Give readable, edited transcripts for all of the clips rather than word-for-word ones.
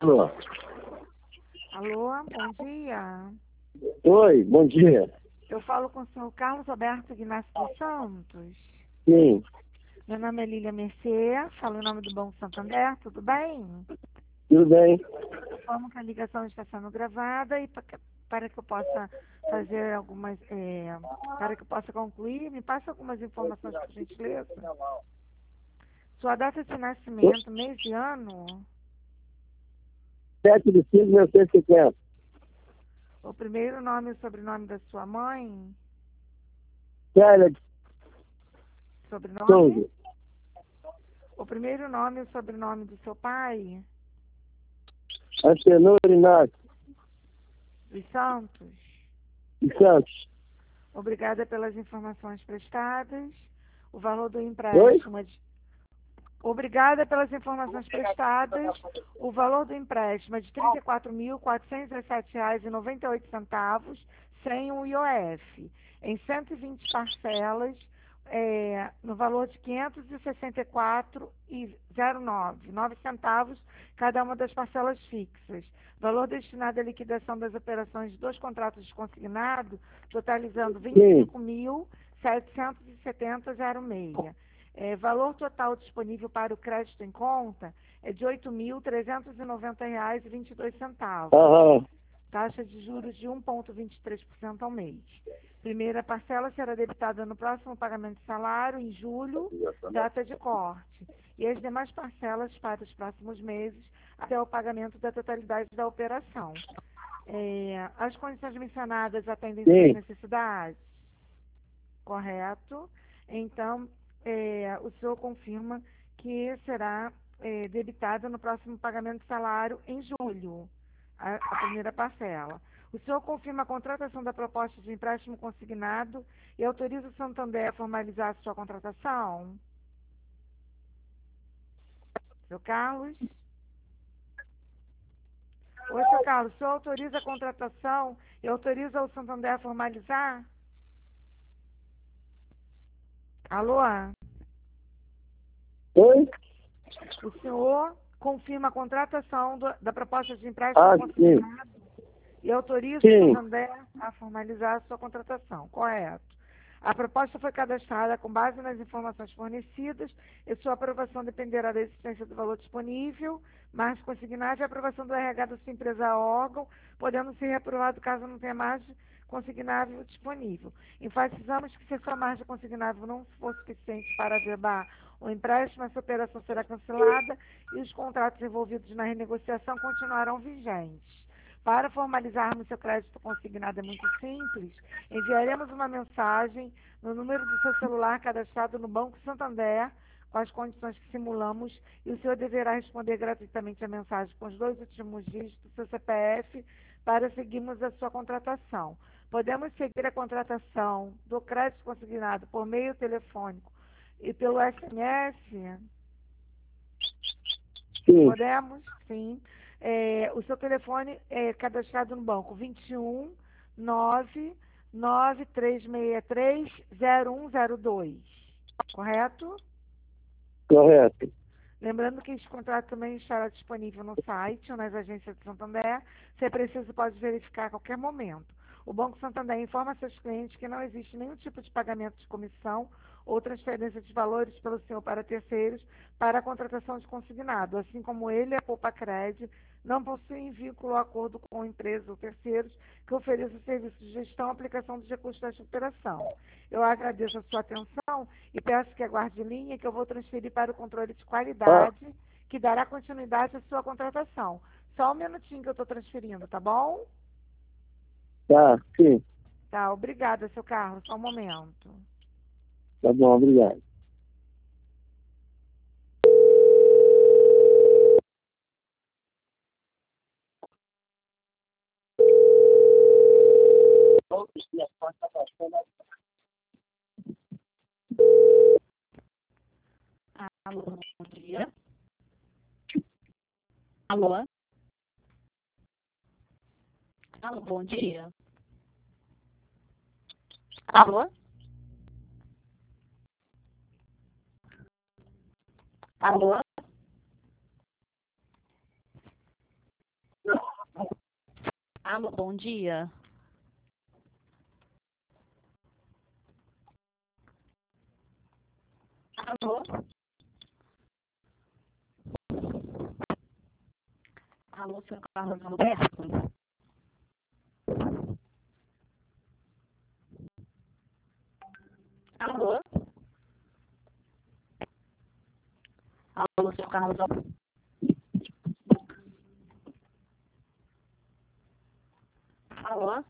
Alô. Alô, bom dia. Oi, bom dia. Eu falo com o senhor Carlos Alberto Ignacio dos Santos. Sim, Meu nome é Lília Mercê, falo em nome do Banco Santander, tudo bem? tudo bem? Informo que a ligação está sendo gravada e para que eu possa fazer para que eu possa concluir, me passe algumas informações, por gentileza. Sua data de nascimento, mês e ano, 7 de 5 de 1950. o primeiro nome e sobrenome da sua mãe, Célia de sobrenome, Souza. o primeiro nome e sobrenome do seu pai, Antenor Inácio dos Santos. de Santos. Obrigada pelas informações prestadas. O valor do Oi? empréstimo é de... Obrigada pelas informações prestadas. O valor do empréstimo é de R$ 34.417,98, sem o IOF, em 120 parcelas, no valor de R$ 564,09 centavos, cada uma das parcelas fixas. Valor destinado à liquidação das operações de 2 contratos de consignado, totalizando R$ Sim, 25.770,06. Valor total disponível para o crédito em conta é de R$ 8.390,22. aham, Taxa de juros de 1,23% ao mês. Primeira parcela será debitada no próximo pagamento de salário, em julho, data de corte. E as demais parcelas para os próximos meses, até o pagamento da totalidade da operação. As condições mencionadas atendem suas sim, necessidades? Correto? Então, o senhor confirma que será debitada no próximo pagamento de salário em julho, a primeira parcela. O senhor confirma a contratação da proposta de empréstimo consignado e autoriza o Santander a formalizar a sua contratação? Seu Carlos? Oi, seu Carlos, o senhor autoriza a contratação e autoriza o Santander a formalizar? Alô? oi? O senhor confirma a contratação da proposta de empréstimo Ah, sim, consignado e autoriza o sim, Santander a formalizar a sua contratação. Correto. A proposta foi cadastrada com base nas informações fornecidas e sua aprovação dependerá da existência do valor disponível, margem consignada e aprovação do RH da sua empresa órgão, podendo ser reprovado caso não tenha margem consignável disponível. Enfatizamos que se a sua margem consignável não for suficiente para averbar o empréstimo, essa operação será cancelada e os contratos envolvidos na renegociação continuarão vigentes. Para formalizarmos seu crédito consignado é muito simples. Enviaremos uma mensagem no número do seu celular cadastrado no Banco Santander com as condições que simulamos e o senhor deverá responder gratuitamente a mensagem com os 2 últimos dígitos do seu CPF para seguirmos a sua contratação. Podemos seguir a contratação do crédito consignado por meio telefônico e pelo SMS? sim. Podemos? Sim. O seu telefone é cadastrado no banco 21 9 9363 0102. Correto? Correto. Lembrando que este contrato também estará disponível no site ou nas agências de Santander. Se é preciso, pode verificar a qualquer momento. O Banco Santander informa seus clientes que não existe nenhum tipo de pagamento de comissão ou transferência de valores pelo senhor para terceiros para a contratação de consignado, assim como ele e a Poupa Cred não possuem vínculo ou acordo com empresas ou terceiros que ofereçam serviços de gestão e aplicação dos recursos desta operação. Eu agradeço a sua atenção e peço que aguarde linha que eu vou transferir para o controle de Ah, qualidade, que dará continuidade à sua contratação. Só um minutinho que eu estou transferindo, tá bom? tá, sim. Tá, obrigada, seu Carlos. Só um momento. Tá bom, obrigado. Alô, bom dia. Alô? Alô, bom dia. Alô? Alô? Alô, bom dia. Alô? Alô, seu Carlos Alberto? Alô? Alô, seu Carlos Alberto? Alô?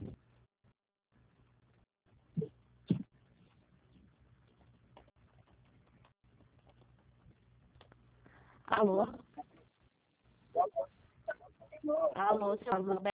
Alô? Alô, seu Carlos Alberto?